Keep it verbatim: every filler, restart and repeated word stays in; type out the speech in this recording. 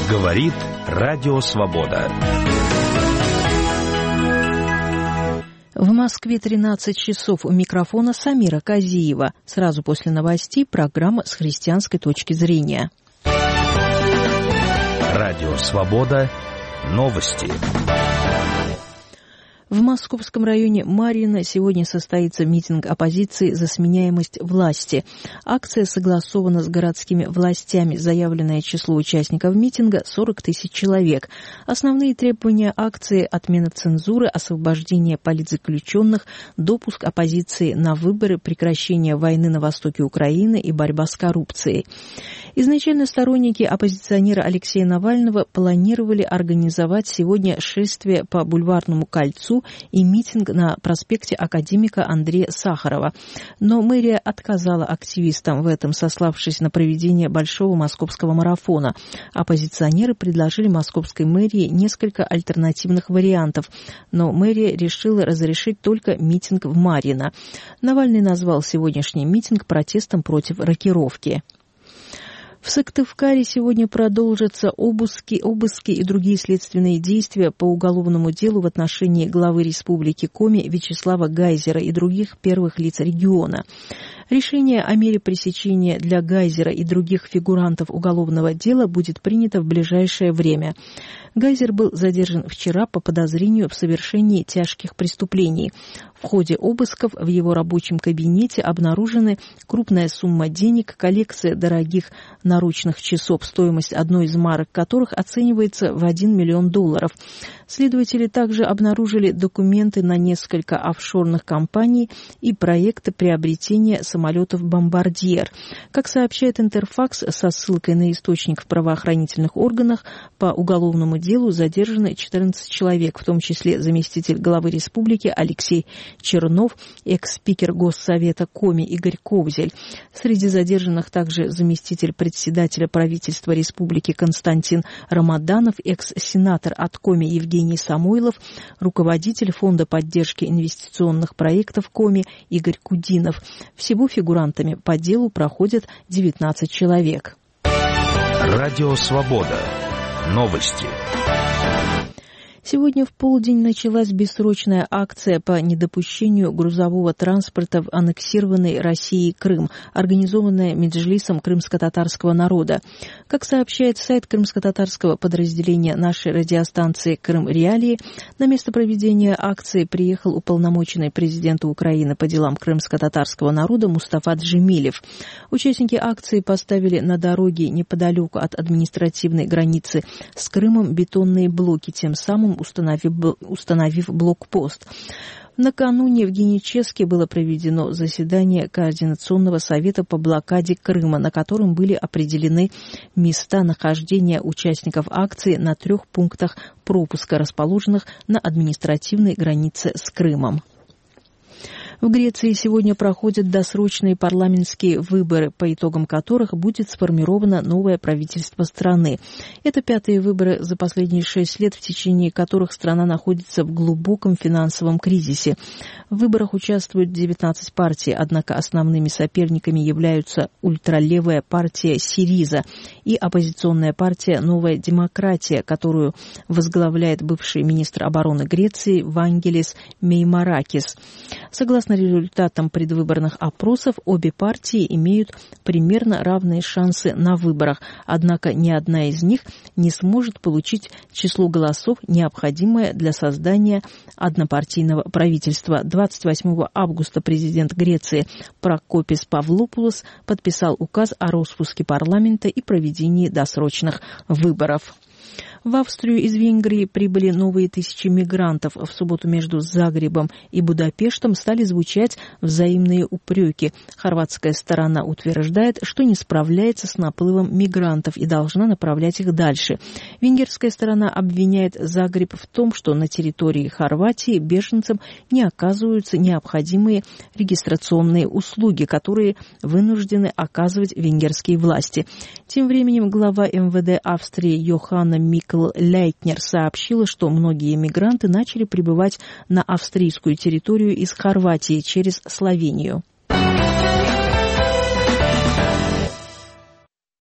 Говорит Радио Свобода. В Москве тринадцать часов. У микрофона Самира Казиева. Сразу после новостей программа с христианской точки зрения. Радио Свобода. Новости. В московском районе Марьино сегодня состоится митинг оппозиции за сменяемость власти. Акция согласована с городскими властями. Заявленное число участников митинга – сорок тысяч человек. Основные требования акции – отмена цензуры, освобождение политзаключенных, допуск оппозиции на выборы, прекращение войны на востоке Украины и борьба с коррупцией. Изначально сторонники оппозиционера Алексея Навального планировали организовать сегодня шествие по Бульварному кольцу и митинг на проспекте академика Андрея Сахарова. Но мэрия отказала активистам в этом, сославшись на проведение большого московского марафона. Оппозиционеры предложили московской мэрии несколько альтернативных вариантов, но мэрия решила разрешить только митинг в Марьино. Навальный назвал сегодняшний митинг протестом против рокировки. В Сыктывкаре сегодня продолжатся обыски, обыски и другие следственные действия по уголовному делу в отношении главы Республики Коми Вячеслава Гайзера и других первых лиц региона. Решение о мере пресечения для Гайзера и других фигурантов уголовного дела будет принято в ближайшее время. Гайзер был задержан вчера по подозрению в совершении тяжких преступлений. В ходе обысков в его рабочем кабинете обнаружены крупная сумма денег, коллекция дорогих наручных часов, стоимость одной из марок которых оценивается в один миллион долларов. Следователи также обнаружили документы на несколько офшорных компаний и проекты приобретения самолетов «Бомбардьер». Как сообщает Интерфакс со ссылкой на источник в правоохранительных органах, по уголовному делу задержаны четырнадцать человек, в том числе заместитель главы республики Алексей Чернов, экс-спикер Госсовета Коми Игорь Ковзель. Среди задержанных также заместитель председателя правительства республики Константин Рамаданов, экс-сенатор от Коми Евгений Самойлов, руководитель Фонда поддержки инвестиционных проектов Коми Игорь Кудинов. Всего фигурантами по делу проходят девятнадцать человек. Радио Свобода. Новости. Сегодня в полдень началась бессрочная акция по недопущению грузового транспорта в аннексированный Россией Крым, организованная Меджлисом крымско-татарского народа. Как сообщает сайт крымско-татарского подразделения нашей радиостанции «Крым-Реалии», на место проведения акции приехал уполномоченный президента Украины по делам крымско-татарского народа Мустафа Джемилев. Участники акции поставили на дороге неподалеку от административной границы с Крымом бетонные блоки, тем самым установив, установив блокпост. Накануне в Геническе было проведено заседание Координационного совета по блокаде Крыма, на котором были определены места нахождения участников акции на трех пунктах пропуска, расположенных на административной границе с Крымом. В Греции сегодня проходят досрочные парламентские выборы, по итогам которых будет сформировано новое правительство страны. Это пятые выборы за последние шесть лет, в течение которых страна находится в глубоком финансовом кризисе. В выборах участвуют девятнадцать партий, однако основными соперниками являются ультралевая партия Сириза и оппозиционная партия «Новая демократия», которую возглавляет бывший министр обороны Греции Вангелис Меймаракис. Согласно результатам предвыборных опросов, обе партии имеют примерно равные шансы на выборах, однако ни одна из них не сможет получить число голосов, необходимое для создания однопартийного правительства. двадцать восьмого августа президент Греции Прокопис Павлопулос подписал указ о распуске парламента и проведении досрочных выборов. В Австрию из Венгрии прибыли новые тысячи мигрантов. В субботу между Загребом и Будапештом стали звучать взаимные упреки. Хорватская сторона утверждает, что не справляется с наплывом мигрантов и должна направлять их дальше. Венгерская сторона обвиняет Загреб в том, что на территории Хорватии беженцам не оказываются необходимые регистрационные услуги, которые вынуждены оказывать венгерские власти. Тем временем глава эм вэ дэ Австрии Йоханна Микл Лейтнер сообщила, что многие мигранты начали прибывать на австрийскую территорию из Хорватии через Словению.